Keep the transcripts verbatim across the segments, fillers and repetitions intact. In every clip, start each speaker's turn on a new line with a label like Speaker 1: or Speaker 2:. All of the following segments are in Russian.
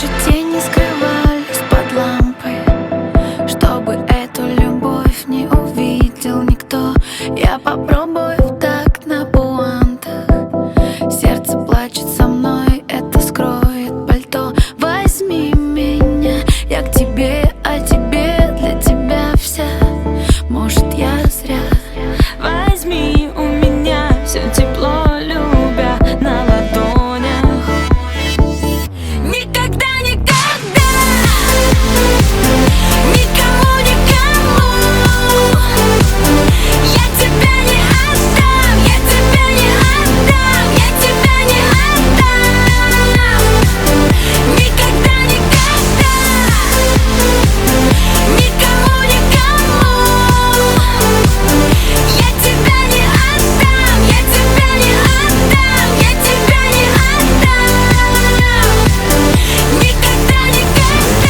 Speaker 1: Наши тени скрывались под лампой, чтобы эту любовь не увидел никто. Я попробую в такт на пуантах. Сердце плачет со мной, это скроет пальто. Возьми меня, я к тебе, а тебе для тебя вся. Может, я зря.
Speaker 2: Возьми у меня все тепло, любя на ладонях.
Speaker 1: Никогда, никогда, никому, никому я тебя не отдам, я тебя не отдам, я тебя не отдам. Никогда, никогда, никому, никому я тебя не отдам, я тебя не отдам, я тебя не отдам. Никогда, никогда.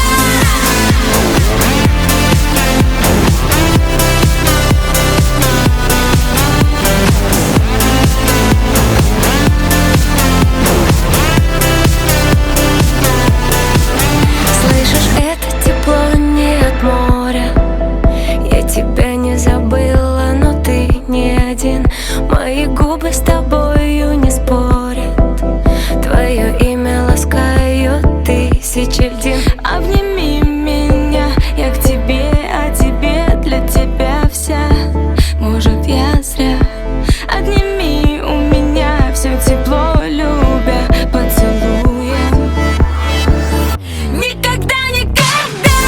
Speaker 1: Слышишь, это тепло не от моря. Я тебя не забыла, но ты не один. Мои губы с тобою не спорят. Твое имя ласкают тысячи льдин. Обними меня, я к тебе, а тебе для тебя вся. Может, я зря. Отними у меня все тепло, любя поцелуем. Никогда, никогда,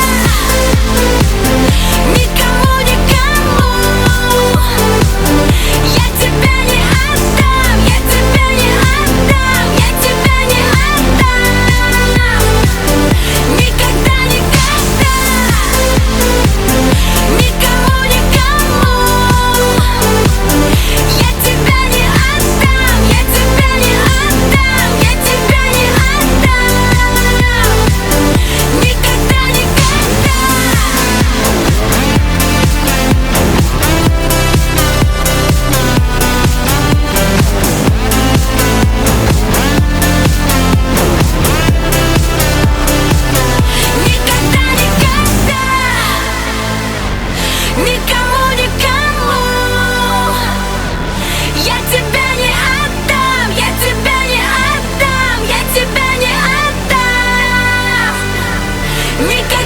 Speaker 1: никому, никому я тебя не отдам, я тебя не отдам, я тебя не отдам. Никогда, никогда, никому, никому я тебя не отдам, я тебя не отдам, я тебя не отдам. Никогда, никогда. Никогда, никогда, никому, никому я тебя не отдам, я тебя не отдам, я тебя не отдам. Никогда.